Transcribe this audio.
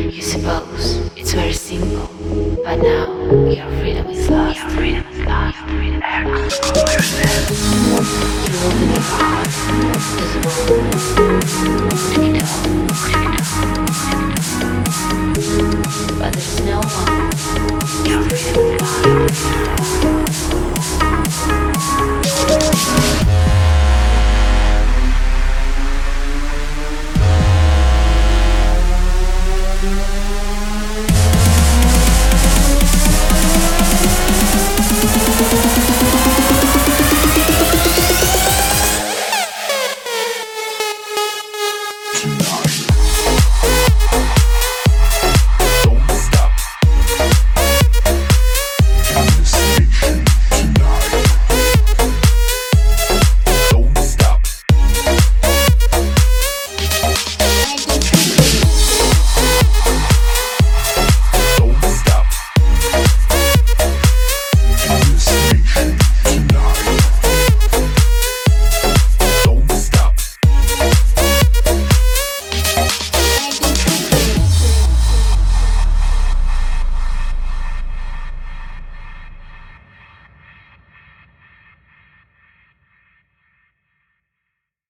You suppose it's very simple, but now your freedom is lost. Your freedom is lost. Your freedom is lost. You open your heart to the world, to it all. But there's no one. Your freedom is lost.